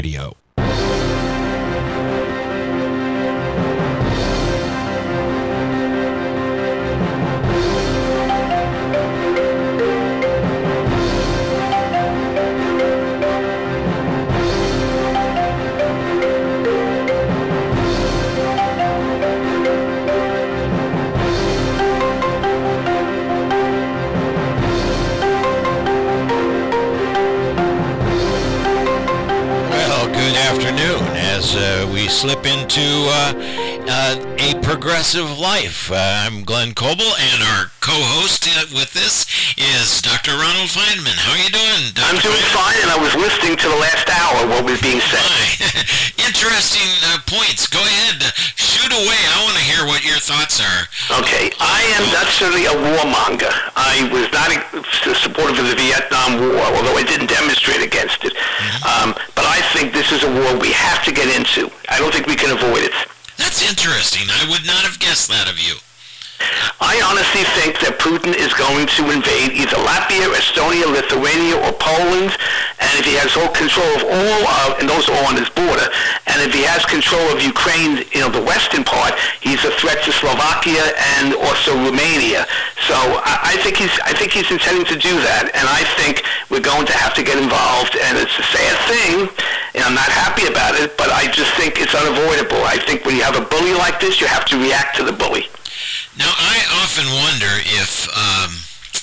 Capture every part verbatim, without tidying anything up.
Radio. As uh, we slip into uh, uh, a progressive life. Uh, I'm Glenn Coble, and our co-host uh, with this is Doctor Ronald Feynman. How are you doing, Doctor I'm doing fine, and I was listening to the last hour, what was being said. Interesting uh, points. Go ahead. Shoot away. I want to hear what your thoughts are. Okay. I am not certainly a warmonger. I was not a supporter of the Vietnam War, although I didn't demonstrate against it. Mm-hmm. Um, but I think this is a war we have to get into. I don't think we can avoid it. That's interesting. I would not have guessed that of you. I honestly think that Putin is going to invade either Latvia, Estonia, Lithuania, or Poland, and if he has all control of all, uh, and those are all on his border, and if he has control of Ukraine, you know, the western part, he's a threat to Slovakia and also Romania. So I, I think he's, I think he's intending to do that, and I think we're going to have to get involved, and it's a sad thing, and I'm not happy about it, but I just think it's unavoidable. I think when you have a bully like this, you have to react to the bully. Now, I often wonder if um,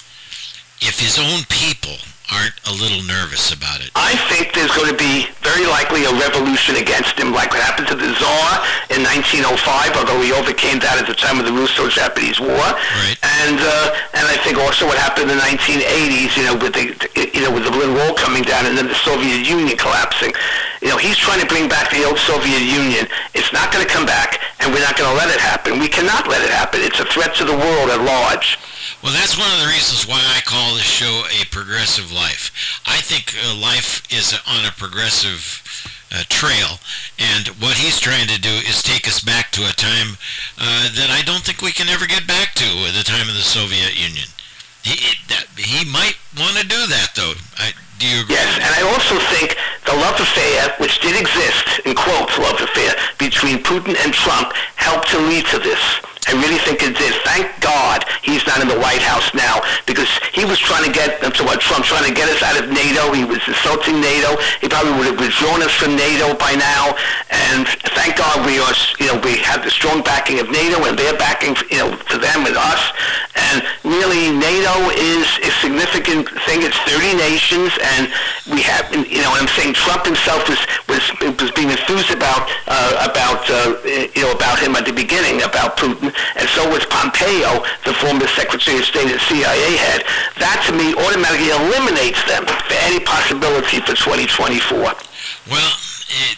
if his own people aren't a little nervous about it. I think there's going to be very likely a revolution against him, like what happened to the Tsar in nineteen oh five, although he overcame that at the time of the Russo-Japanese War. Right. And uh, and I think also what happened in the nineteen eighties, you know, with the you know with the Berlin Wall coming down and then the Soviet Union collapsing. You know, he's trying to bring back the old Soviet Union. It's not going to come back, and we're not going to let it happen. We cannot let it happen. It's a threat to the world at large. Well, that's one of the reasons why I call this show a progressive life. I think uh, life is on a progressive uh, trail, and what he's trying to do is take us back to a time uh, that I don't think we can ever get back to, uh, the time of the Soviet Union. He, that, he might want to do that, though. I, do you agree? Yes, and I also think the love affair, which did exist, in quotes, love affair, between Putin and Trump helped to lead to this. I really think it did. Thank God he's not in the White House now, because he was trying to get, to what Trump, trying to get us out of NATO. He was insulting NATO. He probably would have withdrawn us from NATO by now. And thank God we are, you know, we have the strong backing of NATO, and they're backing, you know, to them and us. And really, NATO is a significant thing. It's thirty nations, and we have, you know, I'm saying Trump himself was was was being enthused about uh, about uh, you know about him at the beginning, about Putin. And so was Pompeo, the former Secretary of State and C I A head. That, to me, automatically eliminates them for any possibility for twenty twenty-four. Well, it,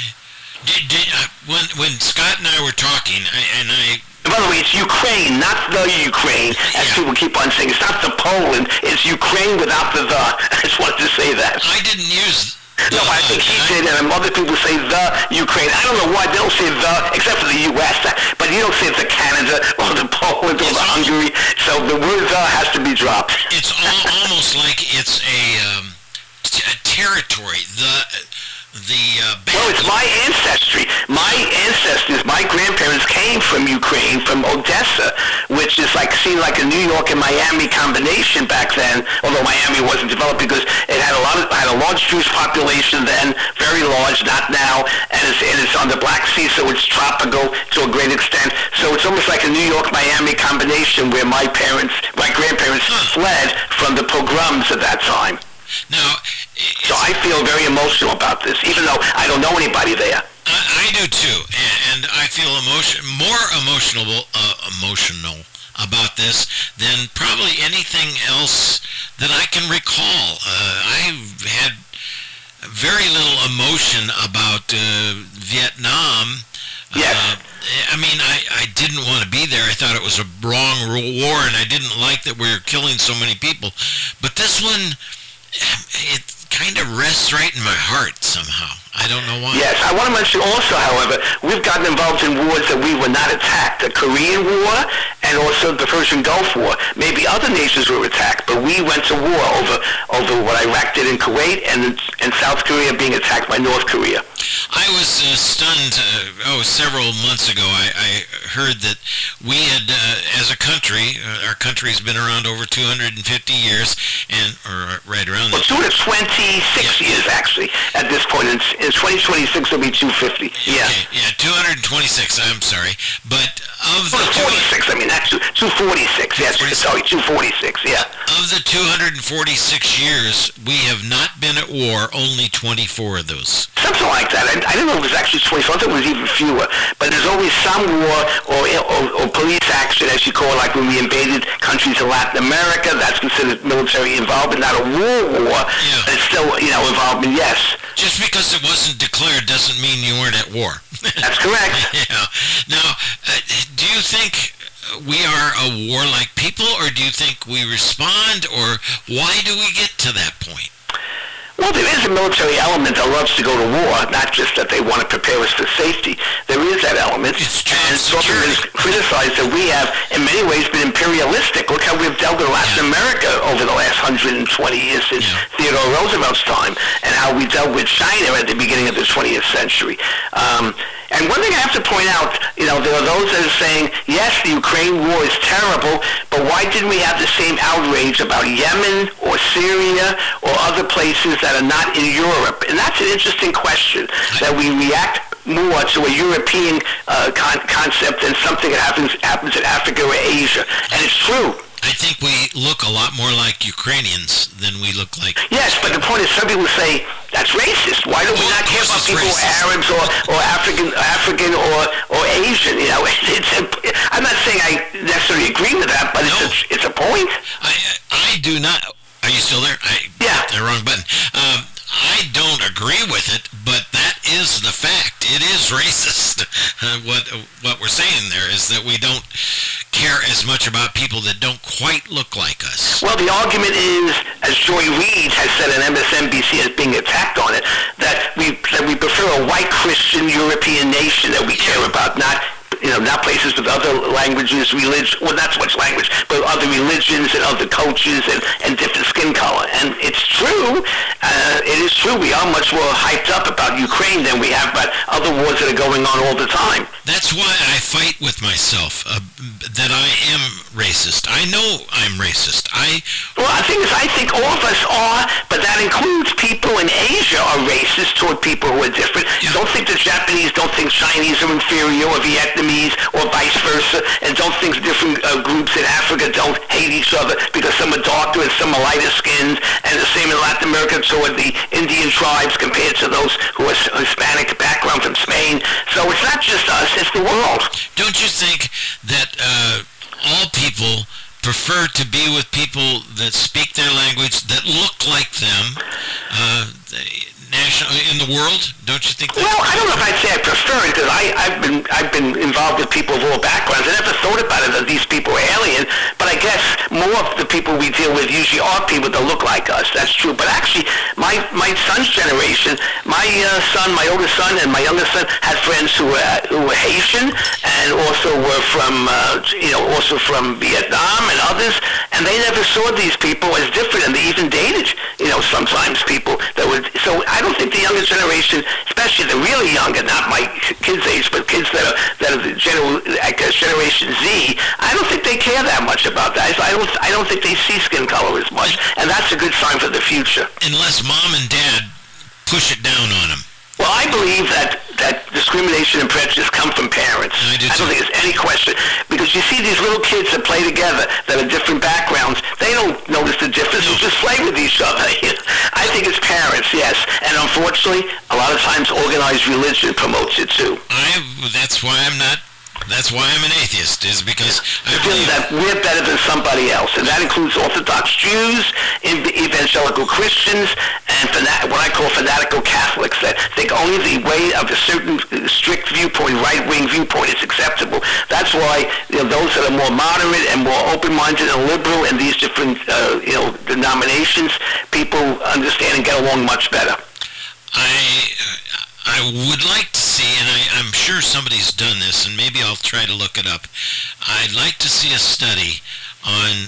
did, did, uh, when when Scott and I were talking, I, and I... By the way, it's Ukraine, not the Ukraine, as Yeah. people keep on saying. It's not the Poland. It's Ukraine without the the. I just wanted to say that. I didn't use... No, I think he did, and other people say the Ukraine. I don't know why they don't say the, except for the U S, but you don't say the Canada or the Poland or the Hungary, so the word the has to be dropped. It's al- almost like it's a, um, t- a territory. The the uh, No, it's my ancestry. My ancestors, my grandparents came from Ukraine, from Odessa, which is like seemed like a New York and Miami combination back then. Although Miami wasn't developed because it had a lot of had a large Jewish population then, very large, not now, and it's, and it's on the Black Sea, so it's tropical to a great extent. So it's almost like a New York Miami combination where my parents, my grandparents fled from the pogroms at that time. Now, So I feel very emotional about this, even though I don't know anybody there. I, I do too, and I feel emotion more emotional uh, emotional about this than probably anything else that I can recall. Uh, I've had very little emotion about uh, Vietnam. Yes. Uh, I mean, I, I didn't want to be there. I thought it was a wrong war, and I didn't like that we were killing so many people. But this one, it kind of rests right in my heart somehow. I don't know why. Yes, I want to mention also, however, we've gotten involved in wars that we were not attacked. The Korean War and also the Persian Gulf War. Maybe other nations were attacked, but we went to war over over what Iraq did in Kuwait and, and South Korea being attacked by North Korea. I was uh, stunned, uh, oh, several months ago. I, I heard that we had, uh, as a country, uh, our country's been around over two hundred fifty years, and or right around Well, that. two hundred twenty-six Yeah. years, actually, at this point. In, in twenty twenty-six, it'll be two hundred fifty. Yeah. Okay, yeah, two hundred twenty-six, I'm sorry. But of the two forty-six, I mean, not two, two forty-six. Yes, sorry, two forty-six, yeah. Of the two hundred forty-six years, we have not been at war, only twenty-four of those. Something like that. I, I didn't know it was actually twenty-four. I thought it was even fewer. But there's always some war or, or, or police action, as you call it, like when we invaded countries in Latin America. That's considered military involvement, not a war war. Yeah. But it's still, you know, involvement, yes. Just because it wasn't declared doesn't mean you weren't at war. That's correct. Yeah. Now, uh, do you think we are a warlike people, or do you think we respond, or why do we get to that point? Well, there is a military element that loves to go to war, not just that they want to prepare us for safety. There is that element. It's job and it's often been security. criticized that we have, in many ways, been imperialistic. Look how we've dealt with Latin Yeah. America over the last one hundred twenty years since Yeah. Theodore Roosevelt's time, and how we dealt with China at the beginning of the twentieth century. Um, and one thing I have to point out, you know, there are those that are saying, yes, the Ukraine war is terrible, but why didn't we have the same outrage about Yemen or Syria or other places that are not in Europe? And that's an interesting question, that we react more to a European uh, con- concept than something that happens happens in Africa or Asia. And it's true. I think we look a lot more like Ukrainians than we look like... Yes, but the point is, some people say that's racist. Why do we not care about people who are Arabs or, or African, African or, or Asian? You know, it's, it's a, I'm not saying I necessarily agree with that, but No. it's, a, it's a point. I I do not... Are you still there? I, Yeah. The wrong button. Um, I don't agree with it, but that is the fact. It is racist. Uh, what what we're saying there is that we don't care as much about people that don't quite look like us. Well, the argument is, as Joy Reid has said on M S N B C as being attacked on it, that we that we prefer a white Christian European nation that we care about, not you know, not places with other languages, religion, well, not so much language, but other religions and other cultures and, and different skin color. And it's true, uh, it is true, we are much more hyped up about Ukraine than we have about other wars that are going on all the time. That's why I fight with myself, uh, that I am racist. I know I'm racist. I... Well, the thing is, I think all of us are, but that includes people in Asia are racist toward people who are different. Yeah. Don't think the Japanese don't think Chinese are inferior or Vietnamese or vice versa, and don't think different uh, groups in Africa don't hate each other because some are darker and some are lighter skinned, and the same in Latin America toward the Indian tribes compared to those who are Hispanic background from Spain. So it's not just us, it's the world. Don't you think that uh, all people prefer to be with people that speak their language, that look like them, uh, national in the world? Don't you think that? Well, I don't know if I'd say I prefer it, because I, I've been I've been involved with people of all backgrounds. I never thought about it that these people are alien, but I guess more of the people we deal with usually are people that look like us. That's true. But actually, my my son's generation, my uh, son, my oldest son, and my youngest son had friends who were who were Haitian and also were from uh, you know also from Vietnam and others, and they never saw these people as different, and they even dated you know sometimes people that would. So I don't think the younger generation, especially the really younger, not my kids' age, but kids that are that are the general, I guess, Generation Z, I don't think they care that much about that. I don't I don't think they see skin color as much, and that's a good sign for the future. Unless mom and dad push it down on them. Well, I believe that, that discrimination and prejudice come from parents. I do I don't too. think there's any question. Because you see these little kids that play together that are different backgrounds, they don't notice the difference. They just play with each other. I think it's parents, yes. And unfortunately, a lot of times organized religion promotes it too. I. That's why I'm not That's why I'm an atheist, is because I feel believe that we're better than somebody else, and that includes Orthodox Jews, evangelical Christians, and fanat- what I call fanatical Catholics that think only the way of a certain strict viewpoint, right-wing viewpoint, is acceptable. That's why, you know, those that are more moderate and more open-minded and liberal in these different uh, you know denominations, people understand and get along much better. I I would like to see, and I, I'm sure somebody's done this, and maybe I'll try to look it up. I'd like to see a study on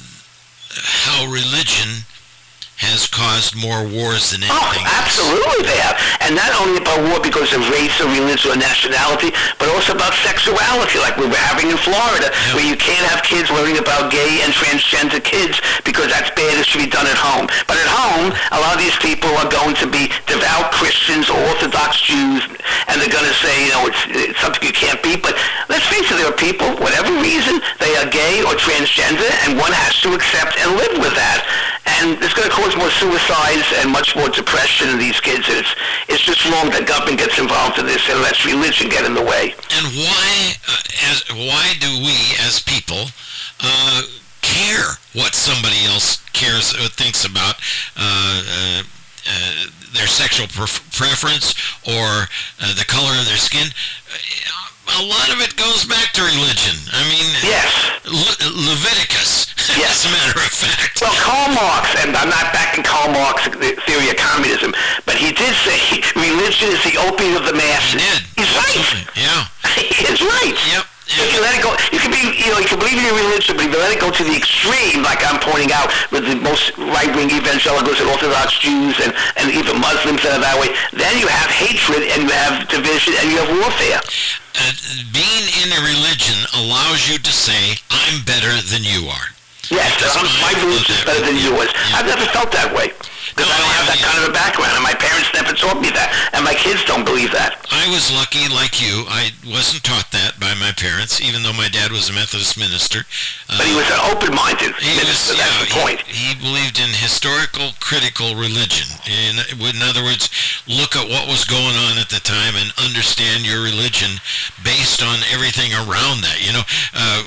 how religion has caused more wars than anything Oh, absolutely they have. And not only about war because of race or religion or nationality, but also about sexuality, like we were having in Florida, yeah. where you can't have kids learning about gay and transgender kids because that's bad. It should be done at home. But at home, a lot of these people are going to be devout Christians or Orthodox Jews, and they're going to say, you know, it's, it's something you can't be. But let's face it, there are people, whatever reason, they are gay or transgender, and one has to accept and live with that. And it's going to cause more suicides and much more depression in these kids. And it's, it's just wrong that government gets involved in this and lets religion get in the way. And why, uh, as, why do we, as people, uh, care what somebody else cares or thinks about uh, uh, uh, their sexual pref- preference or uh, the color of their skin? Uh, a lot of it goes back to religion. I mean, yes. Le- Leviticus, yes. as a matter of fact. Well, Karl Marx, and I'm not backing Karl Marx's theory of communism, but he did say religion is the opium of the masses. He did. He's right. Yeah. He's right. Yep. If you let it go, you can be, you know, you can believe in your religion, but if you let it go to the extreme, like I'm pointing out with the most right-wing evangelicals and Orthodox Jews and, and even Muslims that are that way, then you have hatred and you have division and you have warfare. Uh, being in a religion allows you to say, I'm better than you are. Yes, I'm, my religion is better than yours. Yeah. I've never felt that way. Because no, I don't have that kind of a background, and my parents never taught me that, and my kids don't believe that. I was lucky, like you. I wasn't taught that by my parents, even though my dad was a Methodist minister. But uh, he was an open-minded he minister, was, that's yeah, the point. He, he believed in historical, critical religion. In, in other words, look at what was going on at the time and understand your religion based on everything around that. You know, uh,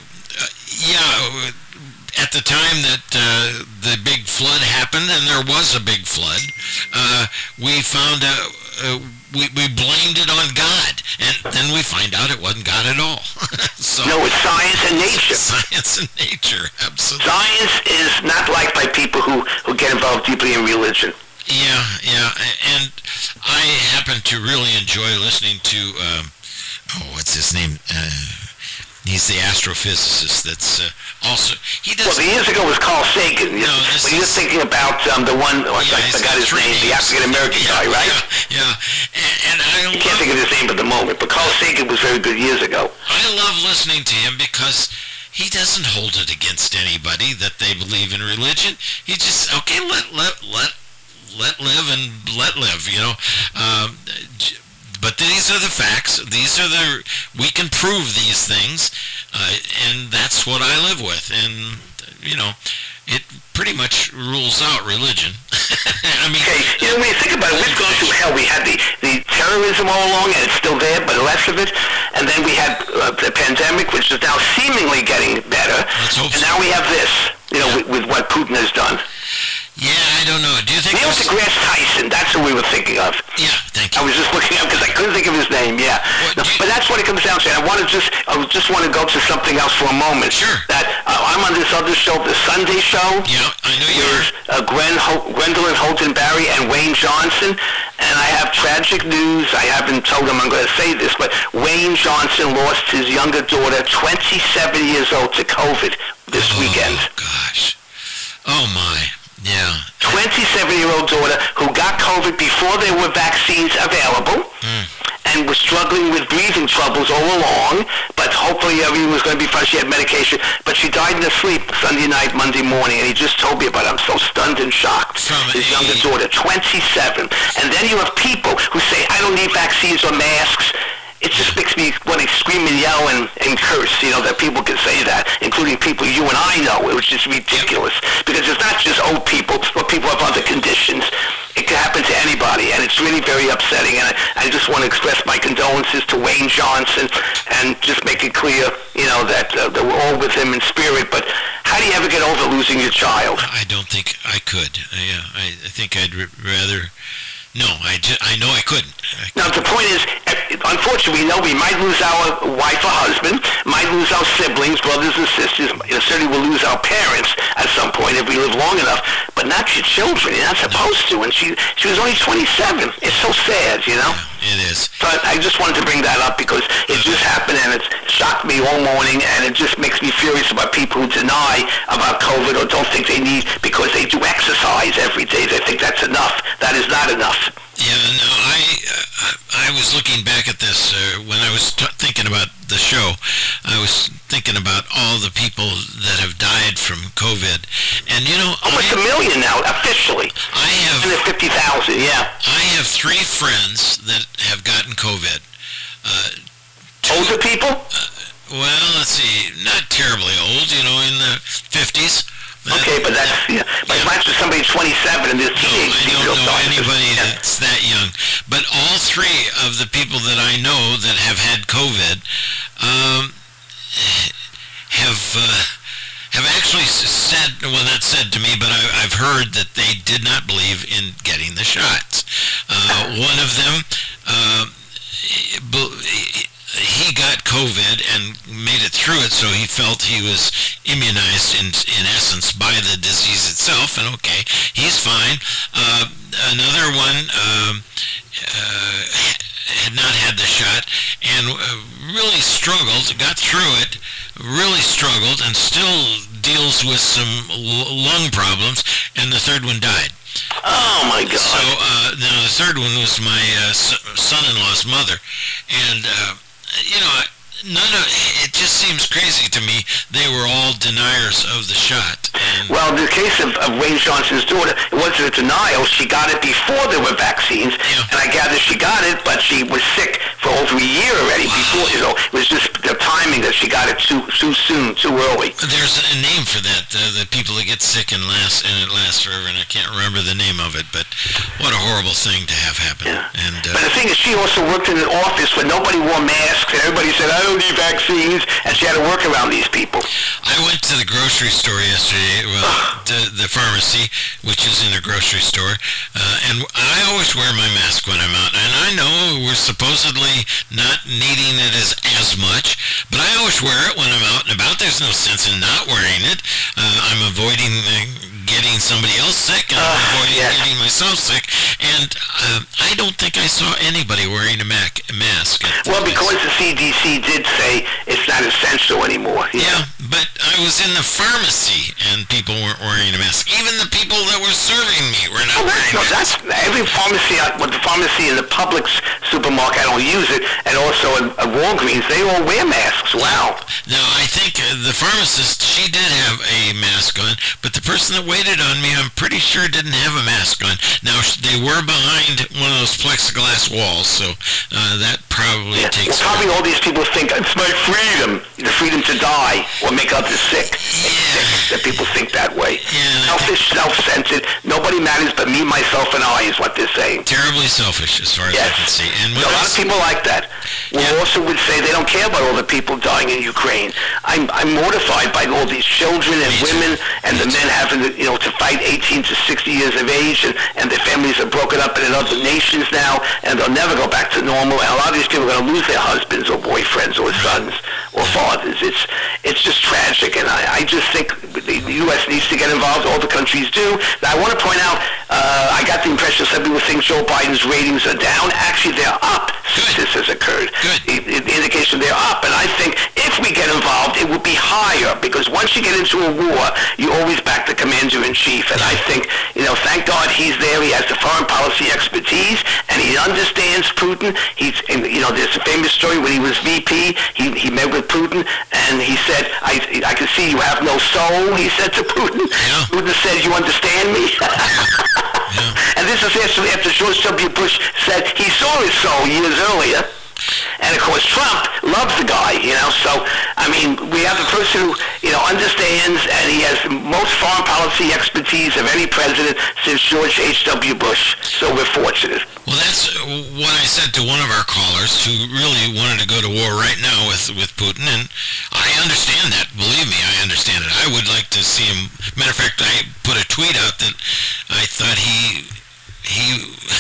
yeah... At the time that uh, the big flood happened, and there was a big flood, uh, we found out, uh, we, we blamed it on God, and then we find out it wasn't God at all. So, no, it's science and nature. Science and nature, absolutely. Science is not liked by people who, who get involved deeply in religion. Yeah, yeah, and I happen to really enjoy listening to, um, oh, what's his name? Uh, He's the astrophysicist that's uh, also... He does. Well, the years ago was Carl Sagan. No, this so you're is, thinking about um, the one, oh, yeah, I forgot his name, the African-American yeah, guy, right? Yeah, yeah. And, and I You can't think of his name at the moment, but Carl Sagan was very good years ago. I love listening to him because he doesn't hold it against anybody that they believe in religion. He just, okay, let, let, let, let live and let live, you know. Um, But these are the facts. These are the, we can prove these things, uh, and that's what I live with. And, you know, it pretty much rules out religion. I mean... Okay, you know, when you think about it, we've gone through hell. We had the, the terrorism all along, and it's still there, but less of it. And then we had uh, the pandemic, which is now seemingly getting better. Let's hope and so. now we have this, you know, with, with what Putin has done. Yeah, I don't know. Do you think... Neil deGrasse Tyson, that's who we were thinking of. Yeah, thank you. I was just looking up because I couldn't think of his name, yeah. What, No, you, but that's what it comes down to. I want to just, I just want to go to something else for a moment. Sure. That uh, I'm on this other show, the Sunday Show. Yeah, I know you are. Uh, Gwen Ho- Gwendolyn Holton Barry and Wayne Johnson. And I have tragic news. I haven't told them I'm going to say this, but Wayne Johnson lost his younger daughter, twenty-seven years old, to COVID this oh, weekend. Oh, gosh. Oh, my. Yeah. twenty-seven-year-old daughter who got COVID before there were vaccines available mm. and was struggling with breathing troubles all along, but hopefully everything was going to be fine. She had medication, but she died in her sleep Sunday night, Monday morning, and he just told me about it. I'm so stunned and shocked. From His a... younger daughter, twenty-seven. And then you have people who say, I don't need vaccines or masks. it just makes me want to scream and yell and, and curse, you know, that people can say that, including people you and I know, which is ridiculous. Because it's not just old people or people with other conditions. It can happen to anybody, and it's really very upsetting. And I, I just want to express my condolences to Wayne Johnson and just make it clear, you know, that, uh, that we're all with him in spirit. But how do you ever get over losing your child? I don't think I could. Uh, yeah, I, I think I'd r- rather... No, I, just, I know I couldn't. I Now, the point is, unfortunately, we know we might lose our wife or husband, might lose our siblings, brothers and sisters, and certainly we'll lose our parents at some point if we live long enough, but not your children. You're not supposed to. And she she was only twenty-seven. It's so sad, you know? Yeah, it is. So I, I just wanted to bring that up because it just happened and it's shocked me all morning, and it just makes me furious about people who deny about COVID or don't think they need, because they do exercise every day. They think that's enough. That is not enough. Yeah, no, I uh, I was looking back at this uh, when I was t- thinking about the show. I was thinking about all the people that have died from COVID, and you know, almost I, a million now officially. I have one hundred fifty thousand. Yeah. I have three friends that have gotten COVID. Uh, two, Older people? Uh, well, let's see, not terribly old. You know, in the fifties. Okay, but that's, yeah. But yeah. Mine's just somebody twenty-seven and this No, I don't know anybody yeah. that's that young. But all three of the people that I know that have had COVID um, have uh, have actually said, well, not said to me, but I, I've heard that they did not believe in getting the shots. Uh, one of them, uh, he got COVID and made it through it, so he felt he was immunized in in essence by the disease itself, and okay, he's fine. Uh, another one um, uh, had not had the shot and uh, really struggled, got through it, really struggled, and still deals with some l- lung problems, and the third one died. Oh my God! So uh, now the third one was my uh, son-in-law's mother, and uh, you know, none of it just seems crazy to me. They were all deniers of the shot. And well, in the case of, of Wayne Johnson's daughter, it wasn't a denial. She got it before there were vaccines, yeah. and I gather she got it, but she was sick for over a year already before. You know, it was just the timing that she got it too too soon, too early. There's a name for that. Uh, the people that get sick and last and it lasts forever, and I can't remember the name of it. But what a horrible thing to have happen. Yeah. And uh, but the thing is, she also worked in an office where nobody wore masks, and everybody said, "I don't need vaccines," and she had to work around these people. I went to the grocery store yesterday, well, to the pharmacy, which is in a grocery store, uh, and I always wear my mask when I'm out. And I know we're supposedly not needing it as, as much, but I always wear it when I'm out and about. There's no sense in not wearing it. Uh, I'm avoiding uh, getting somebody else sick, and I'm Uh, avoiding yes. getting myself sick. And uh, I don't think I saw anybody wearing a mac- mask. at the Well, because place. the C D C did say it's not essential anymore. Yeah, but I was in the pharmacy and people weren't wearing a mask. Even the people that were serving me were not Oh, that's, wearing no, masks. that's every pharmacy, uh, well, the pharmacy in the Publix supermarket, I don't use it, and also in, at Walgreens, they all wear masks. Wow. Now, I think uh, the pharmacist, she did have a mask on, but the person that waited on me, I'm pretty sure didn't have a mask on. Now, sh- they were behind one of those plexiglass walls, so uh, that probably Yeah. takes... Well, probably all these people think it's my freedom, the freedom to die or make others sick. It's Yeah. sick that people think that way. Yeah, and I Selfish, self-centered. Nobody matters but me, myself, and I is what they're saying. Terribly selfish, as far as I Yes. can see. And A when I lot of s- people like that. We Yeah. also would say they don't care about all the people dying in Ukraine. I'm I'm mortified by all these children and Me too. women and Me the men too. having to, you know, to fight eighteen to sixty years of age, and, and their families are broken up in other nations now, and they'll never go back to normal. And a lot of these people are going to lose their husbands or boyfriends or sons or fathers. It's it's just tragic, and I, I just think the U S needs to get involved. All the countries do. Now, I want to point out, uh, I got the impression some people think Joe Biden's ratings are down. Actually, they're up since this has occurred. Good. The, the indication they're up, and I think if we get involved, it would be higher, because once you get into a war, you always back the commander-in-chief, and I think, you know, thank God he's there. He has the foreign policy expertise, and he understands Putin. He's, and, you know, there's a famous story when he was V P, he, he met with Putin, and he said, I, I can see you have no soul, he said to Putin. Yeah. Putin said, you understand me? Yeah. And this is after, after George W. Bush said he saw his soul years earlier. And of course, Trump loves the guy, you know. So, I mean, we have a person who, you know, understands, and he has the most foreign policy expertise of any president since George H W. Bush. So we're fortunate. Well, that's what I said to one of our callers who really wanted to go to war right now with, with Putin, and I understand that. Believe me, I understand it. I would like to see him. Matter of fact, I put a tweet out that I thought he he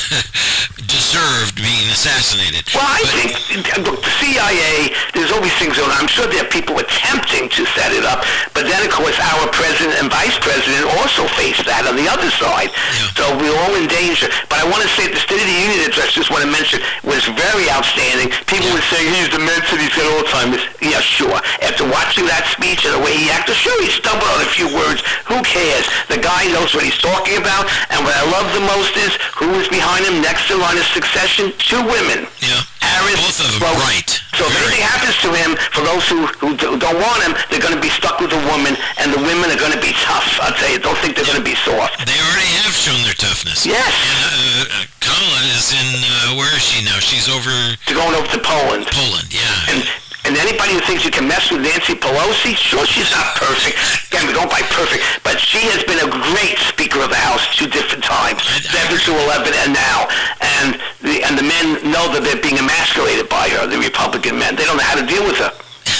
deserved being assassinated. Well, I think, look, the C I A, there's always things going on. I'm sure there are people attempting to set it up, but then, of course, our president and vice president also face that on the other side. Yeah. So we're all in danger. But I want to say the State of the Union address, just want to mention, was very outstanding. People yeah. would say, he's demented, he's got Alzheimer's. Yeah, sure. After watching that speech and the way he acted, sure, he stumbled on a few words. Who cares? The guy knows what he's talking about, and what I love the most is who is behind him next in line of succession? Two women. Yeah. Harris, both of them, well, right. So if anything happens to him, for those who, who don't want him, they're going to be stuck with a woman, and the women are going to be tough. I'll tell you, don't think they're going to be soft. They already have shown their toughness. Yes. And uh, Kamala is in, uh, where is she now? She's over... They're going over to Poland. Poland, yeah. And, and anybody who thinks you can mess with Nancy Pelosi, sure, she's not perfect. Again, we don't buy perfect, but she has been a great Speaker of the House two different times, seven to eleven, and now. And the and the men know that they're being emasculated by her, the Republican men. They don't know how to deal with her.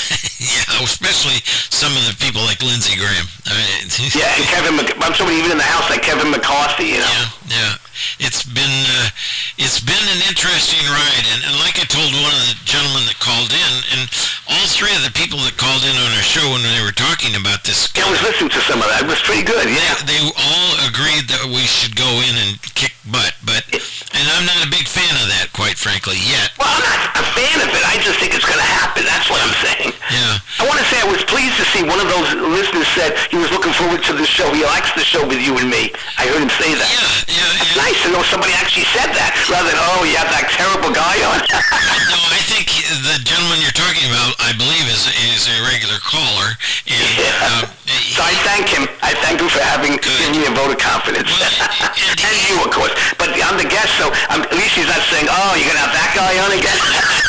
Yeah, especially some of the people like Lindsey Graham. I mean, yeah, and Kevin, Mc- I'm somebody even in the House like Kevin McCarthy, you know. Yeah, yeah. It's been uh, it's been an interesting ride, and, and like I told one of the gentlemen that called in, and all three of the people that called in on our show when they were talking about this. Yeah, I was listening to some of that. It was pretty good. Yeah. They, they all agreed that we should go in and kick butt, but and I'm not a big fan of that, quite frankly, yet. Well, I'm not a fan of it. I just think it's going to happen. That's what I'm saying. Yeah. I want to say I was pleased to see one of those listeners said he was looking forward to the show. He likes the show with you and me. I heard him say that. Yeah, yeah. It's nice to know somebody actually said that, rather than, oh, you have that terrible guy on. No, I think the gentleman you're talking about, I believe, is, is a regular caller. And, yeah. uh, so I thank him. I thank him for having given me a vote of confidence. Well, and, and you, of course. But I'm the guest, so I'm, at least he's not saying, oh, you're going to have that guy on again?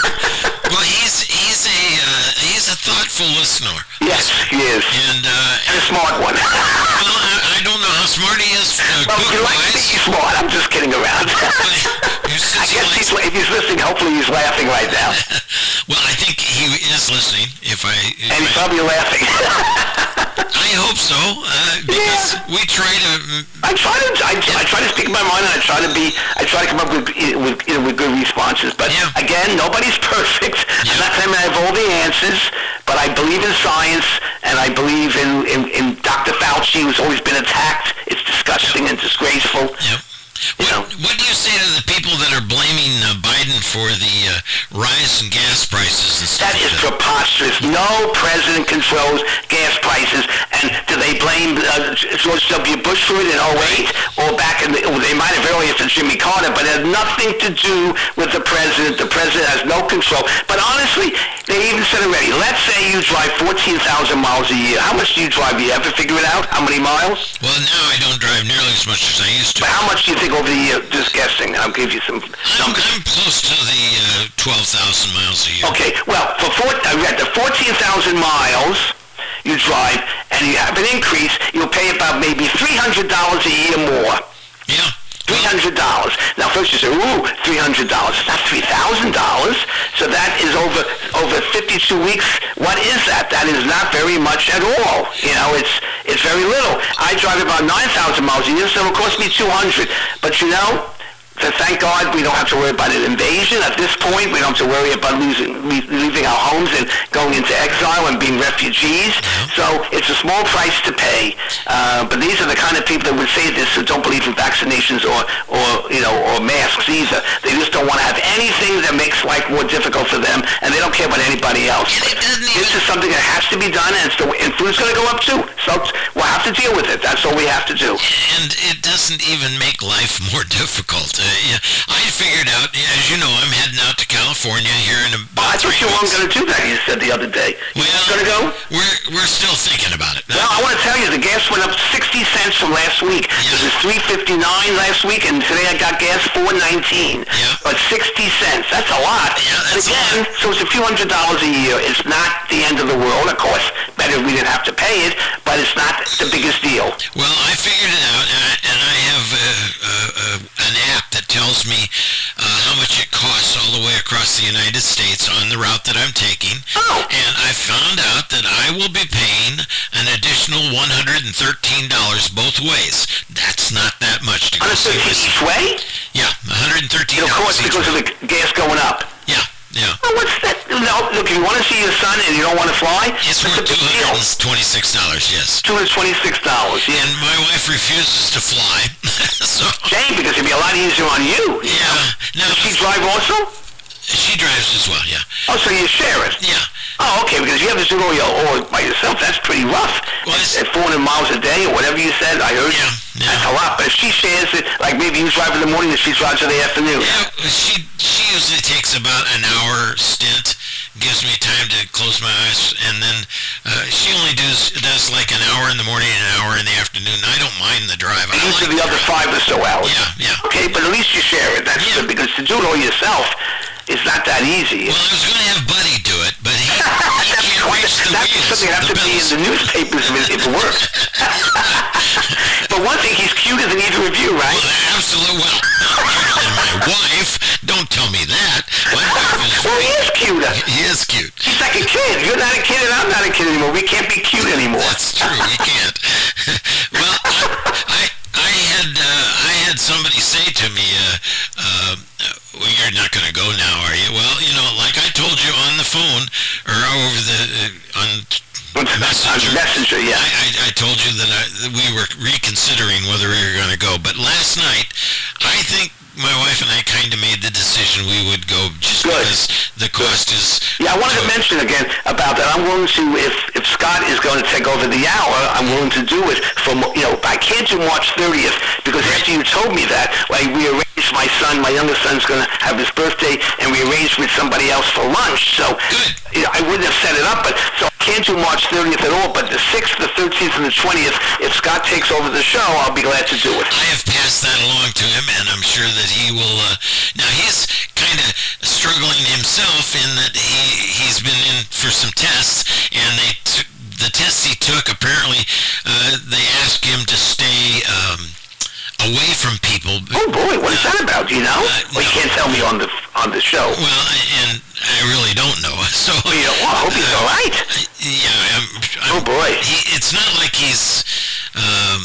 Well, he's he's a uh, he's a thoughtful listener. Yes, he is, and uh, and a smart one. Well, I, I don't know how smart he is. Uh, well, you like to think he's smart. I'm just kidding around. I guess he's, if he's listening, hopefully he's laughing right now. Well, I think he is listening. If I if and he's I, probably laughing. I hope so, uh, because yeah. we try to. I try to. I, I try to speak my mind, and I try to be. I try to come up with with you know, with good responses. But yeah. again, nobody's perfect. Yeah. I'm not saying I have all the answers, but I believe in science, and I believe in in, in Doctor Fauci, who's always been attacked. It's disgusting and disgraceful. Yeah. What, what do you say to the people that are blaming uh, Biden for the uh, rise in gas prices and stuff? That is preposterous. No president controls gas prices. And do they blame uh, George W. Bush for it in oh eight? Or back in the, well, they might have earlier for Jimmy Carter, but it has nothing to do with the president. The president has no control. But honestly, they even said already, let's say you drive fourteen thousand miles a year. How much do you drive? You ever figure it out? How many miles? Well, now I don't drive nearly as much as I used to. But how much do you think over the year? Just guessing. I'll give you some numbers. I'm, I'm close to the uh, twelve thousand miles a year. Okay, well, for four, uh, at the fourteen thousand miles you drive, and you have an increase, you'll pay about maybe three hundred dollars a year more. Yeah. three hundred dollars. Now, first you say, ooh, three hundred dollars. It's not three thousand dollars. So that is over over fifty-two weeks. What is that? That is not very much at all. You know, it's it's very little. I drive about nine thousand miles a year, so it costs me two hundred dollars. But you know, so thank God we don't have to worry about an invasion at this point. We don't have to worry about losing, leaving our homes and going into exile and being refugees. So it's a small price to pay. Uh, but these are the kind of people that would say this who don't believe in vaccinations or, or you know, or masks either. They just don't want to have anything that makes life more difficult for them, and they don't care about anybody else. But this is something that has to be done, and, it's the, and food's going to go up too. So we'll have to deal with it. That's all we have to do. And it doesn't even make life more difficult. yeah, I figured out, as you know, I'm heading out to California here in Oh, I about thought three you weren't weeks. going to do that, you said the other day. You Well, going to go? we're we're still thinking about it. Well, I want to tell you, the gas went up sixty cents from last week. It was three fifty-nine last week, and today I got gas four nineteen. Yeah. But sixty cents, that's a lot. Yeah, And that's a again, so it's a few hundred dollars a year. It's not the end of the world. Of course, better if we didn't have to pay it, but it's not the biggest deal. Well, I figured it out, and I, and I have uh, uh, uh, an app that tells me uh, how much it costs all the way across the United States on the route that I'm taking. Oh. And I found out that I will be paying an additional one hundred thirteen dollars both ways. That's not that much to go see my one hundred thirteen each son. way? Yeah, one hundred thirteen Of course, dollars each because way. of the gas going up. Yeah, yeah. Oh, what's that? No, look, if you want to see your son and you don't want to fly, It's that's a worth big two deal. hundred twenty-six dollars, yes. two hundred twenty-six dollars, yeah. And my wife refuses to fly. So, Shame, because it'd be a lot easier on you. you yeah. know? Now, Does she drive also? she drives as well, yeah. Oh, so you share it? Yeah. Oh, okay, because you have to do it all, your- all by yourself. That's pretty rough. Well, it's- At four hundred miles a day, or whatever you said, I heard. Yeah, yeah. That's a lot. But if she shares it, like maybe you drive in the morning and she drives in the afternoon. Yeah, she she usually takes about an hour stint, gives me time to close my eyes, and then uh, she only does does like an hour in the morning and an hour in the afternoon. I don't mind the drive. I And like usually the other five or so hours. Yeah, yeah. Okay, but at least you share it. That's Yeah. good, because to do it all yourself is not that easy. Well, I was going to have Buddy do it, but he, he That'd be can't quite- reach the that'd be wheels, something that have the to be in pedals. the newspapers if it, if it works. But one thing, he's cuter than either of you, right? Well, absolutely. Well, and my wife, don't tell me that. My wife is Well, he very, is cuter. he is cute. He's like a kid. You're not a kid and I'm not a kid anymore. We can't be cute anymore. That's true. We can't. Well, I, I, I had uh, I had somebody say to me, uh, uh, well, you're not going to go now, are you? Well, you know, like I told you on the phone or over the uh, on Messenger. On Messenger, yeah. I, I, I told you that, I, that we were reconsidering whether we were going to go. But last night, I think my wife and I kind of made the decision we would go just Good. because the cost is. Yeah, I wanted to mention again about that. I'm willing to, if, if Scott is going to take over the hour, I'm willing to do it from, you know, I can't do March thirtieth because after you told me that, like, we arranged, my son, my youngest son's going to have his birthday, and we arranged with somebody else for lunch, so Good. you know, I wouldn't have set it up, but, so I can't do March thirtieth at all, but the sixth, the thirteenth, and the twentieth, if Scott takes over the show, I'll be glad to do it. I have passed that along to him, and I'm sure that he will. Uh, now he's kind of struggling himself in that he he's been in for some tests, and they took the tests he took. Apparently, uh, they asked him to stay um, away from people. Oh boy, what is that about? Do you know? Uh, Well, you no. can't tell me on the on the show. Well, and I really don't know. So Well, you don't, well, I hope he's uh, all right. Yeah, I'm, I'm, Oh boy. He, it's not like he's um,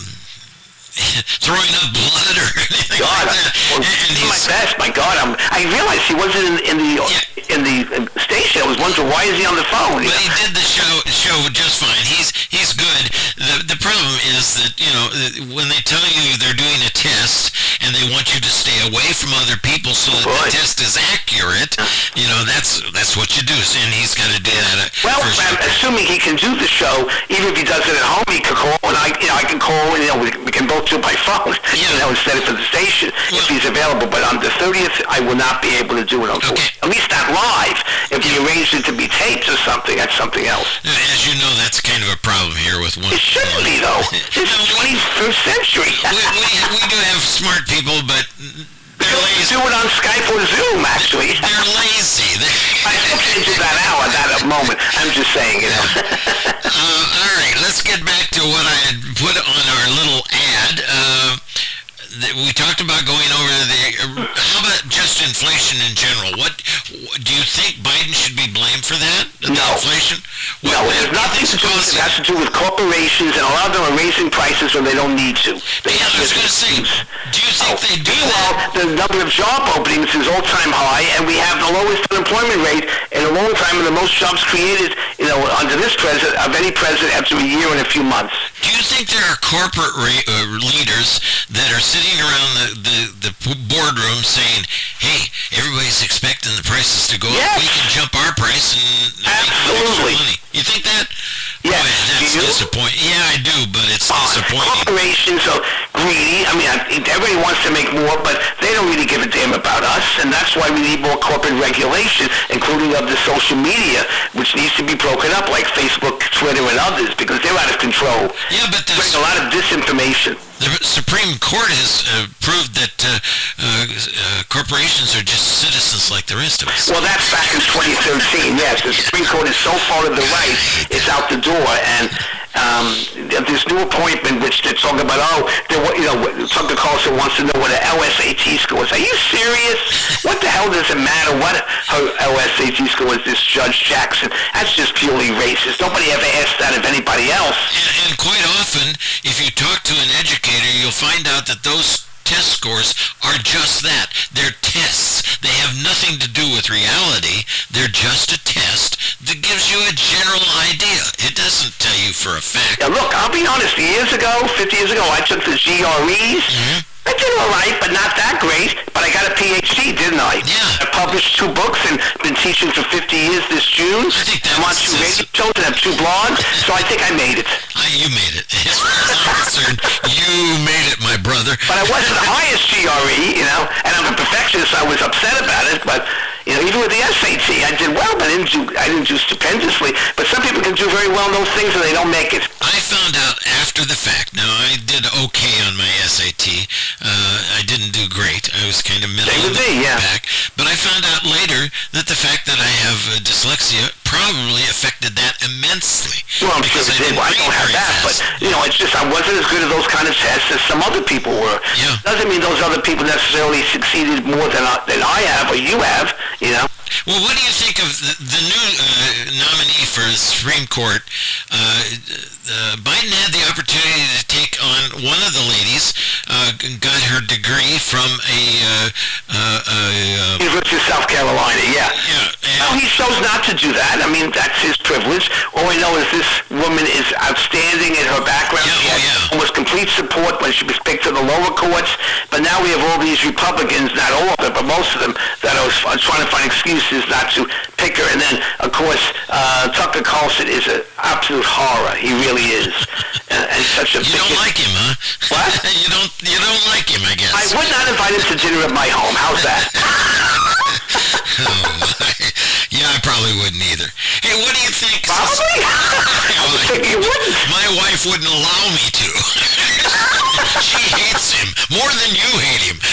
throwing up blood or anything God, like that. well, And do my he's, best. My God, I'm, I realized he wasn't in, in the in the uh, station. I was wondering why is he on the phone? but he did the show show just fine. He's he's good. The the problem is that, you know, when they tell you they're doing a test and they want you to stay away from other people so that Boy. the test is accurate, you know, that's that's what you do. And he's got to do that. uh, Well, for a I'm show. assuming he can do the show, even if he does it at home, he could call, and I, you know, I can call, and, you know, we, we can both do it by phone, Yeah. you know, instead of for the station, Well- if he's available. But on the thirtieth, I will not be able to do it, unfortunately. Okay. At least not live. If we arrange it to be taped or something, that's something else. Now, as you know, that's kind of a problem here with one. It shouldn't be, though. This is twenty-first century. we, we, we do have smart people, but they're Let's lazy. do it on Skype or Zoom, actually. They're lazy. They, I still can't do that hour, that moment. I'm just saying, you know. uh, all right, let's get back to what I had put on our little ad. Uh, th- we talked about going over the. Uh, how about just inflation in general? What, what do you think Biden should be blamed for that? The No. inflation. No, What, it has what do you nothing think's to do with it. causing It has to do with corporations, and a lot of them are raising prices when they don't need to. They Yeah, have I was this going to say, excuse. do you think they do Meanwhile, that? the number of job openings is all-time high, and we have the lowest unemployment rate in a long time, and the most jobs created, you know, under this president, of any president after a year and a few months. Do you think there are corporate ra- uh, leaders that are sitting around the, the, the p- boardroom saying, hey, everybody's expecting the prices to go up. Yes. We can jump our price and make extra Absolutely. money. Yeah. you think that? Yes. Boy, that's Do you? disappointing. Yeah, I do, but it's Uh, disappointing. corporations are greedy. I mean, I- everybody wants to make more, but they don't really give a damn about us, and that's why we need more corporate regulation, including of the social media, which needs to be broken up, like Facebook, Twitter, and others, because they're out of control. Yeah, but the, There's a lot of disinformation. the Supreme Court has uh, proved that uh, uh, uh, corporations are just citizens like the rest of us. Well, that's back in twenty thirteen, yes. The Supreme Court is so far to the right, it's out the door. And um, this new appointment, which they're talking about, oh, they, wa- you know, Tucker Carlson wants to know what an L S A T score is. Are you serious? What the hell does it matter what her L S A T score is, this Judge Jackson? That's just purely racist. Nobody ever asked that of anybody else. And, and quite often, if you talk to an educator, you'll find out that those test scores are just that. They're tests. They have nothing to do with reality. They're just a test that gives you a general idea. It doesn't tell you for a fact. Now, look, I'll be honest. Years ago, fifty years ago, I took the G R Es. Mm-hmm. I did all right, but not that great. But I got a P H D, didn't I? Yeah. I published two books and been teaching for fifty years this June. I think that I'm on was- two radio shows and have two blogs, so I think I made it. Uh, you made it. As far as I'm concerned, you made it, my brother. But I wasn't the highest G R E, you know, and I'm a perfectionist, so I was upset about it. But, you know, even with the S A T, I did well, but I didn't do, I didn't do stupendously. But some people can do very well in those things and they don't make it. I found out after the fact. Now, I did okay on my S A T. Uh, I didn't do great. I was kind of middle Same of with the me, yeah. pack. But I found out later that the fact that I have uh, dyslexia probably affected that immensely. Well, I'm because sure I it did. didn't Well, I read don't have very that, but, fast. you know, it's just I wasn't as good at those kind of tests as some other people were. Yeah. Doesn't mean those other people necessarily succeeded more than I, than I have or you have, you know. Well, what do you think of the, the new uh, nominee for the Supreme Court? Uh, uh, Biden had the opportunity to take on one of the ladies, uh, got her degree from a, uh, uh, uh, uh, University of South Carolina, yeah. yeah, No, and, he chose not to do that. I mean, that's his privilege. All I know is this woman is outstanding in her background. Yeah, She oh, had yeah. almost complete support when she was picked to the lower courts. But now we have all these Republicans, not all of them, but most of them, that are, are trying to find excuses not to pick her. And then, of course, uh, Tucker Carlson is an absolute horror. He really is. And, and such a you don't bigot. like him, huh? What? you don't, you don't like him, I guess. I would not invite him to dinner at my home. How's that? Oh, my. Yeah, I probably wouldn't either. Hey, what do you think? Probably? I was thinking you wouldn't. My wife wouldn't allow me to. She hates him more than you hate him.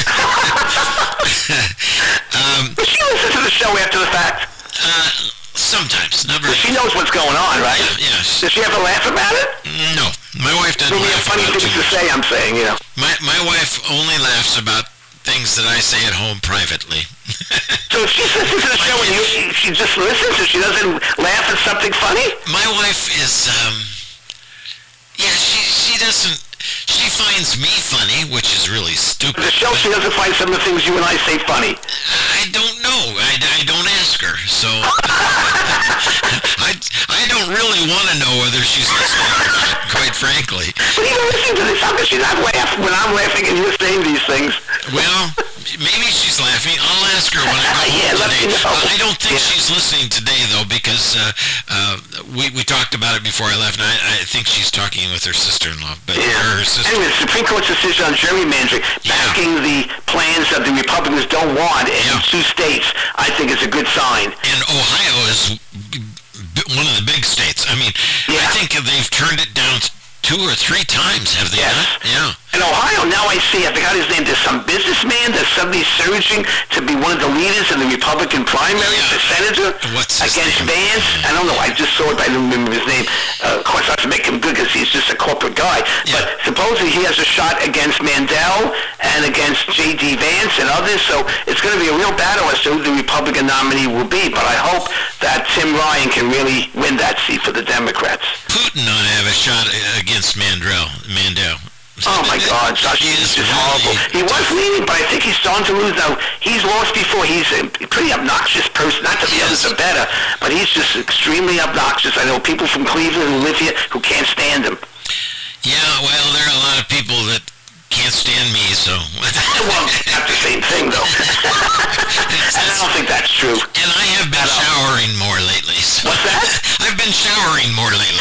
um, But she listens to the show after the fact. uh, sometimes, not very. She knows what's going on, right? Yeah, yes. Does she ever laugh about it? No, my wife doesn't Well, we have laugh funny about things too to much. say, I'm saying, you know. My my wife only laughs about things that I say at home privately. So if she's listening to the show and you, she just listens and she doesn't laugh at something funny? My wife is um, yeah, she she doesn't. She finds me funny, which is really stupid. The show, she doesn't find some of the things you and I say funny. I don't know. I, I don't ask her, so I, I don't really want to know whether she's listening or not, quite frankly. But even listening to this, how can she not laugh when I'm laughing and you're saying these things? Well, maybe she's laughing. I'll ask her when I go Yeah, home let me today. know. Uh, I don't think Yeah. she's listening today, though, because uh, uh, we, we talked about it before I left, and I, I think she's talking with her sister-in-law. But Yeah. her sister. Anyway, the Supreme Court's decision on gerrymandering, Yeah. backing the plans that the Republicans don't want in Yeah. two states, I think is a good sign. And Ohio is b- one of the big states. I mean, I Yeah. think they've turned it down two or three times, have they Yes. not? Yeah. In Ohio, now I see, I forgot his name, there's some businessman that's suddenly surging to be one of the leaders in the Republican primary Yeah. for senator What's his against name? Vance. I don't know, I just saw it, but I don't remember his name. Uh, of course, I have to make him good because he's just a corporate guy. Yeah. But supposedly he has a shot against Mandel and against J D. Vance and others, so it's going to be a real battle as to who the Republican nominee will be. But I hope that Tim Ryan can really win that seat for the Democrats. Putin ought to have a shot uh, against Mandel. Mandel. Oh my God, Josh, He he's is just really horrible. He was tough. leading, but I think he's starting to lose now. He's lost before. He's a pretty obnoxious person. Not that the others are better, but he's just extremely obnoxious. I know people from Cleveland who live here who can't stand him. Yeah, well, there are a lot of people that can't stand me, so. Well, not the same thing, though. I don't think that's true. And I have been showering more lately. So. What's that? I've been showering growing more lately.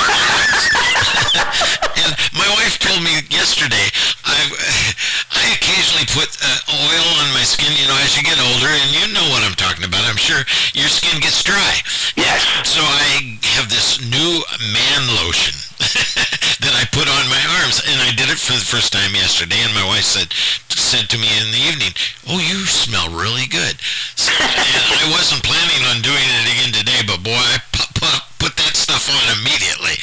And my wife told me yesterday, I I occasionally put uh, oil on my skin, you know, as you get older, and you know what I'm talking about. I'm sure your skin gets dry. Yes. So I have this new man lotion that I put on my arms, and I did it for the first time yesterday, and my wife said said to me in the evening, "Oh, you smell really good." So, and I wasn't planning on doing it again today, but boy, I put, put, put that stuff on immediately.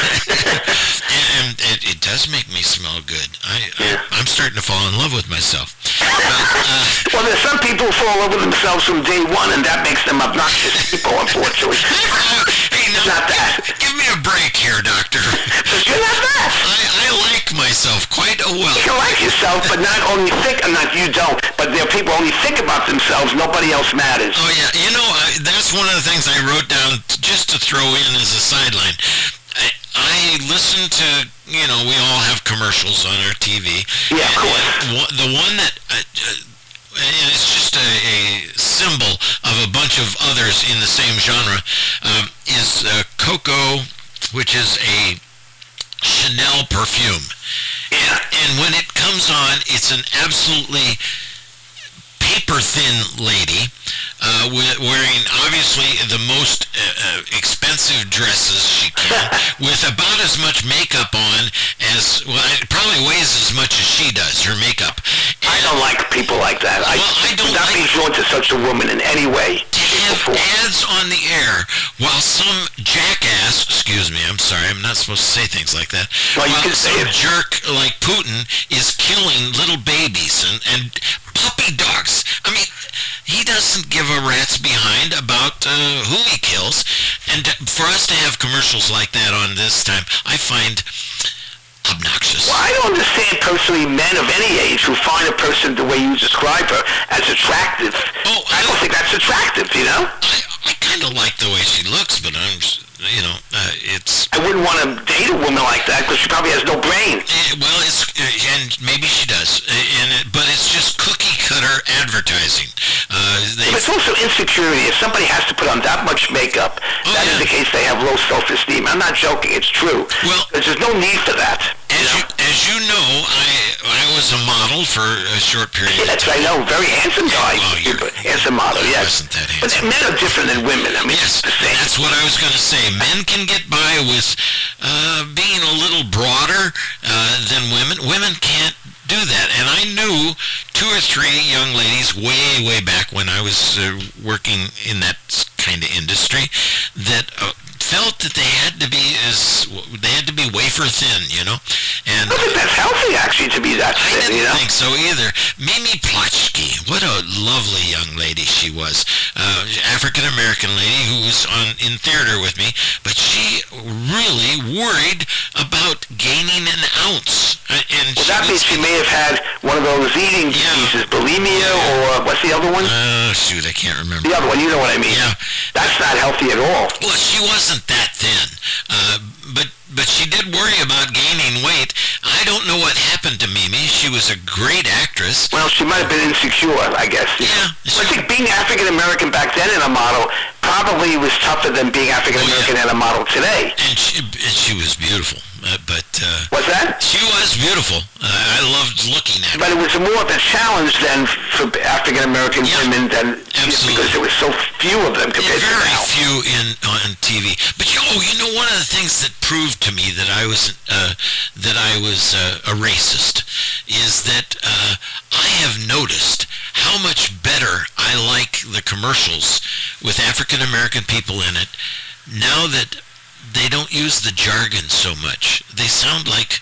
And it, it does make me smell good. I, Yeah. I, I'm starting to fall in love with myself. But, uh, Well, there's some people who fall over themselves from day one, and that makes them obnoxious people, unfortunately. oh, hey, now, Not that. give me a break here, doctor. But you're not that. I, I like myself quite a well. You like yourself, but not only think, not you don't, but there are people who only think about themselves, nobody else matters. Oh, yeah. You know, I, that's one of the things I wrote down just to throw in as a sideline. I, I listen to, you know, we all have commercials on our T V. Yeah, of and, course. and one- the one that, uh, uh, and it's just a, a symbol of a bunch of others in the same genre, um, is uh, Coco, which is a Chanel perfume. Yeah. And when it comes on, it's an absolutely paper-thin lady, uh, with, wearing obviously the most uh, uh, expensive dresses she can, with about as much makeup on as, well, it probably weighs as much as she does, her makeup. I don't like people like that. I, Well, I don't not like- be drawn to such a woman in any way. To have Before. ads on the air while some jackass, excuse me, I'm sorry, I'm not supposed to say things like that, Well, you while can say some it. jerk like Putin is killing little babies and, and puppy dogs. I mean, he doesn't give a rat's behind about uh, who he kills. And for us to have commercials like that on this time, I find obnoxious. Well, I don't understand personally men of any age who find a person the way you describe her as attractive. Oh, I don't think that's attractive, you know? I, I kind of like the way she looks, but I'm, s- you know, uh, it's... I wouldn't want to date a woman like that because she probably has no brain. Eh, well, it's uh, and maybe she does, uh, and it, but it's just cookie cutter advertising. Uh, they, But it's also insecurity. If somebody has to put on that much makeup, Oh, that yeah. indicates they have low self-esteem. I'm not joking. It's true. Well- There's just no need for that. as you as you know, I I was a model for a short period of Yes, I time. know. Very handsome guy. Oh, you're- handsome model, I yes. wasn't that But handsome. men are different than women. I mean, Yes, it's the same. that's what I was going to say. Men can get by with uh, being a little broader uh, than women. Women can't do that. And I knew two or three young ladies way, way back when I was uh, working in that kind of industry that uh, felt that they had to be as they had to be wafer thin, you know. And I don't think that's healthy, actually, to be that I thin, didn't you know? think so either. Mimi Plotsky, what a lovely young lady she was. Uh, African-American lady who was on in theater with me, but she really worried about gaining an ounce. Uh, and Well, she that means was, she may have had one of those eating Yeah. diseases, bulimia, or what's the other one? uh, shoot, I can't remember. The other one, you know what I mean. Yeah. That's not healthy at all. Well, she wasn't that thin, uh, but but she did worry about gaining weight. I don't know what happened to Mimi. She was a great actress. Well, she might have been insecure, I guess. you Yeah, know. she- I think being African-American back then in a model probably was tougher than being African-American Oh, in a model today. And she, and she was beautiful, uh, but uh, What's that? she was beautiful. Uh, I loved looking at her. But it was more of a challenge than for African-American Yeah, women than absolutely. because there was so few of them compared to Very now. few in on T V. But you, oh, you know, one of the things that proved to me that I was uh, that I was uh, a racist is that uh, I have noticed how much better I like the commercials with African American people in it now that they don't use the jargon so much. They sound like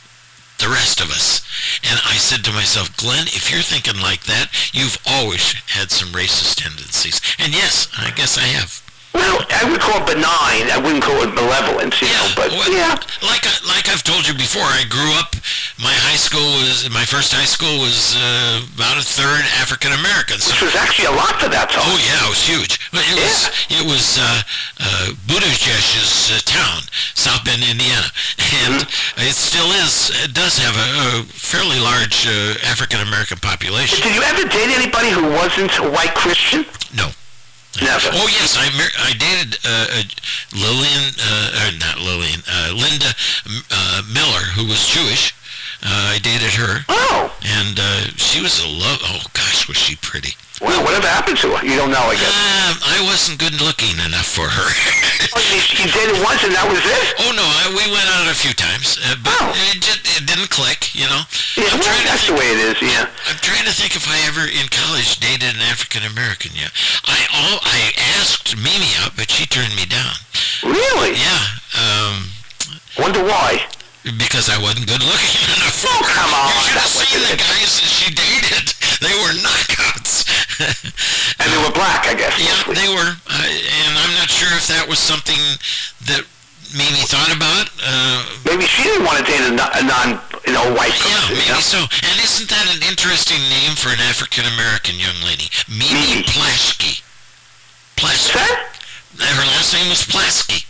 the rest of us. And I said to myself, Glenn, if you're thinking like that, you've always had some racist tendencies. And yes, I guess I have. Well, I would call it benign. I wouldn't call it malevolence, you know. But well, yeah, like I, like I've told you before, I grew up. My high school was my first high school was uh, about a third African American. So, which was actually a lot for that time. oh yeah, it was huge. But it was it was uh, uh, Buttigieg's uh, town, South Bend, Indiana, and it still is. It does have a, a fairly large uh, African American population. Did you ever date anybody who wasn't a white Christian? No. Never. Oh yes, I mar- I dated uh, uh, Lillian, uh, or not Lillian, uh, Linda uh, Miller, who was Jewish. Uh, I dated her. Oh. And uh, she was a love. Oh gosh, was she pretty? Well, whatever happened to her? You don't know, I guess. Um, I wasn't good looking enough for her. Oh, you, you dated once and that was it? Oh no, I, we went out a few times, uh, but Oh. it just it didn't click, you know. Yeah, I'm well, trying to that's think, the way it is, yeah. I'm trying to think if I ever in college dated an African American. Yeah, I all I asked Mimi out, but she turned me down. Really? Yeah, um, Wonder why? because I wasn't good looking enough. Oh, come on. You should have That seen wasn't the it. guys that she dated. They were knockouts. And they were black, I guess. Yeah, mostly. they were, uh, and I'm not sure if that was something that Mimi thought about. Uh, Maybe she didn't want to date a, non- a non, you know, white yeah, person. maybe you know? so. And isn't that an interesting name for an African American young lady? Mimi Mimi. Plaschke. What's Plaschke. that? Her last name was Plaschke.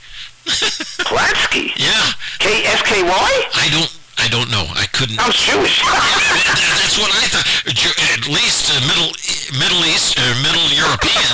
Platsky. Yeah, K S K Y? I don't. I don't know. I couldn't. Sounds Jewish. That's what I thought. Ju- At least uh, Middle Middle East or Middle European.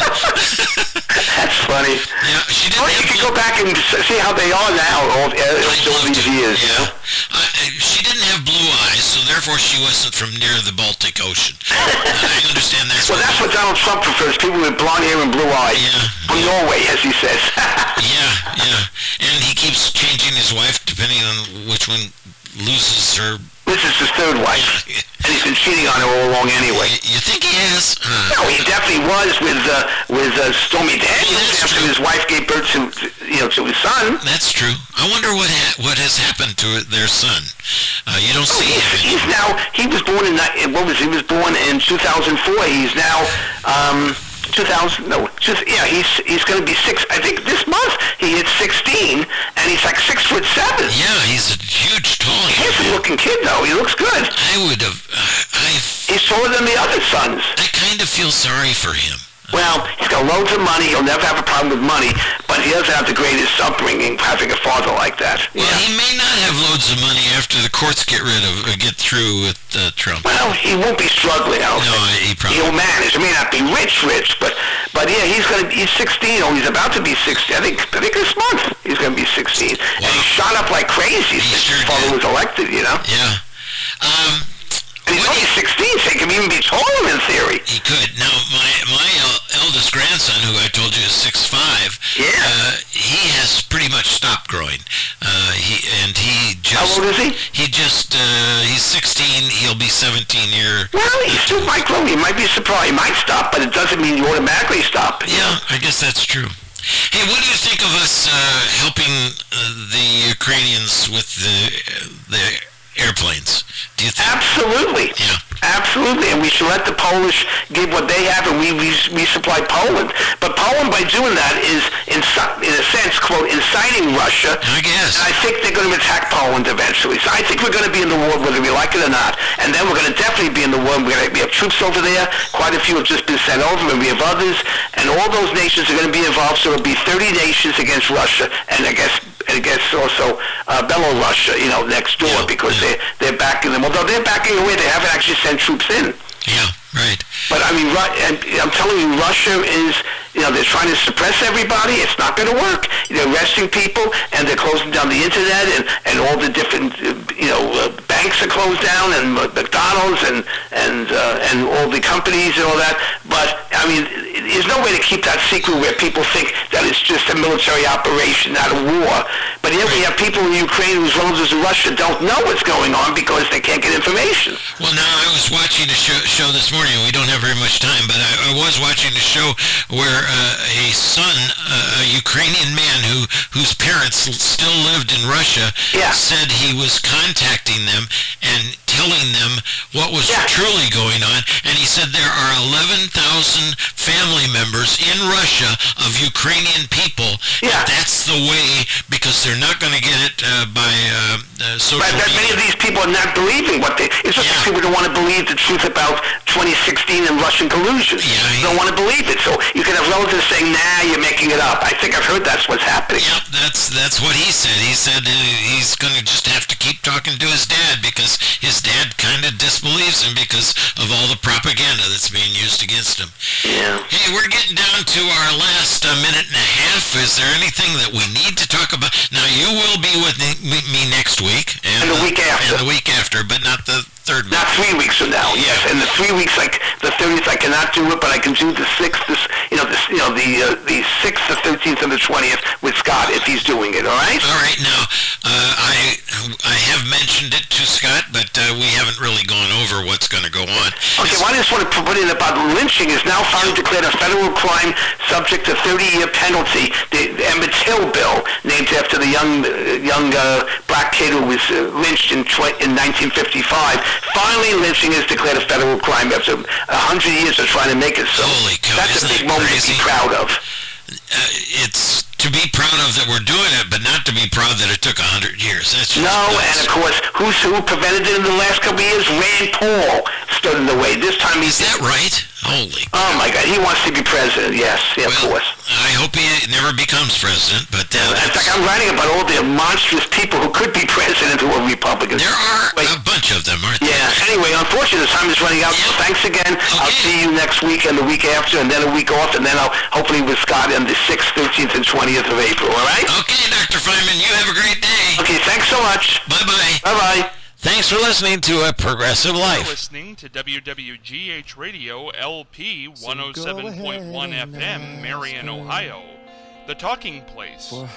That's funny. Yeah, she didn't Well, you have can go back and s- see how they are now all, uh, all these years, you know? Uh, she didn't have blue eyes, so therefore she wasn't from near the Baltic Ocean. I understand that's Well, what. that's what Donald Trump prefers, people with blonde hair and blue eyes. Yeah. From Norway, as he says. Yeah, yeah, and he keeps changing his wife depending on which one loses her. This is his third wife, and he's been cheating on her all along anyway. You, you think he is? Uh, No, he definitely was with uh, with uh, Stormy Daniels That's after true. his wife gave birth to, you know, to his son. That's true. I wonder what ha- what has happened to their son. Uh, you don't Oh, see he's, him he's anymore. now, he was born in, ni- what was he, he was born in two thousand four. He's now, um, two thousand, no, just, yeah, he's he's going to be six, I think this month he hit sixteen, and he's like six foot seven. Yeah, he's a huge, tall Handsome man. looking kid, though. He looks good. I would have. Uh, I He's taller than the other sons. I kind of feel sorry for him. Well, he's got loads of money. He'll never have a problem with money, but he doesn't have the greatest upbringing having a father like that. Well, he may not have loads of money after the courts get rid of, uh, get through with uh, Trump. Well, he won't be struggling. I don't No, think. he probably. He'll manage. He may not be rich, rich, but but yeah, he's gonna. He's sixteen. Oh, he's about to be sixteen. I think. I think this month he's gonna be sixteen. And he shot up like crazy He since sure his father did. was elected. You know. Yeah. Um. And he's what only do you- sixteen, so he can even be taller in theory. He could. Now, my my el- eldest grandson, who I told you is six five, Yeah. uh, he has pretty much stopped growing. Uh, he and he just. How old is he? He just. Uh, he's sixteen. He'll be seventeen here. Well, he still might grow. He might be surprised. He might stop, but it doesn't mean you automatically stop. Yeah, I guess that's true. Hey, what do you think of us uh, helping uh, the Ukrainians with the the airplanes? Do you think? Absolutely. Yeah. Absolutely, and we should let the Polish give what they have, and we res- resupply Poland. But Poland, by doing that, is, in, su- in a sense, quote, inciting Russia. I guess. And I think they're going to attack Poland eventually. So I think we're going to be in the war whether we like it or not. And then we're going to definitely be in the war. We're gonna, we have troops over there. Quite a few have just been sent over, and we have others. And all those nations are going to be involved. So it'll be thirty nations against Russia, and I guess and I guess also uh, Belarus, you know, next door, Yeah, because yeah. they're, they're backing them. Although they're backing away, they haven't actually sent troops in. Yeah, right. But I mean, Ru- and I'm telling you, Russia is, you know, they're trying to suppress everybody. It's not going to work. They're arresting people, and they're closing down the internet, and, and all the different, uh, you know, uh, banks are closed down, and uh, McDonald's, and and uh, and all the companies and all that. But I mean, there's no way to keep that secret where people think that it's just a military operation, not a war. But yet we have people in Ukraine whose relatives in Russia don't know what's going on because they can't get information. Well, now I was watching a show, show this morning. We don't have very much time, but I, I was watching a show where uh, a son, uh, a Ukrainian man who whose parents l- still lived in Russia, Yeah. said he was contacting them and telling them what was Yeah. truly going on. And he said there are eleven thousand family members in Russia of Ukrainian people, Yeah. But that's the way, because they're not going to get it uh, by uh, uh, social But that many media. of these people are not believing what they... It's just Yeah. like people don't want to believe the truth about twenty sixteen and Russian collusion. Yeah, They he- don't want to believe it. So you can have relatives saying, nah, you're making it up. I think I've heard that's what's happening. Yep, that's that's what he said. He said uh, he's going to just have to keep talking to his dad because his dad kind of disbelieves him because of all the propaganda that's being used against him. Yeah. Hey, we're getting down to our last uh, minute and a half. Is there anything that we need to talk about? Now, you will be with me, me, me next week. And the week after. And the week after, but not the third week. Not three weeks from now, yes. And the three weeks, like the thirtieth, I cannot do it, but I can do the sixth, this, you know, this, you know, the uh, the sixth, the thirteenth, and the twentieth with Scott if he's doing it. All right. All right. Now, uh, I I have mentioned it to Scott, but uh, we haven't really gone over what's going to go on. Okay. Well, I just want to put in about lynching is now finally declared a federal crime subject to thirty-year penalty. The, the Emmett Till bill, named after the young uh, young uh, black kid who was uh, lynched in tw- in nineteen fifty-five. Finally, lynching is declared a federal crime after a hundred years of trying to make it so. Holy cow, That's a isn't big that moment to crazy? be proud of. Uh, it's to be proud of that we're doing it, but not to be proud that it took a hundred years. That's just No, nuts. and of course, who's who prevented it in the last couple of years? Rand Paul stood in the way. This time Is he's... that right? Holy. Oh, my God. He wants to be president, yes. Yeah, Well, of course. I hope he never becomes president, but uh, In fact, that's, I'm writing about all the monstrous people who could be president who are Republicans. there are Wait. a bunch of them, aren't there? Yeah. Anyway, unfortunately, time is running out. So Yep. thanks again. I'll Okay. see you next week and the week after, and then a week off, and then I'll hopefully with Scott on the sixth, thirteenth, and twentieth of April. All right? Okay, Doctor Feynman, you have a great day. Okay. Thanks so much. Bye-bye. Bye bye. Thanks for listening to A Progressive You're Life. listening to W W G H Radio L P one oh seven point one F M, Marion, Ohio, the talking place.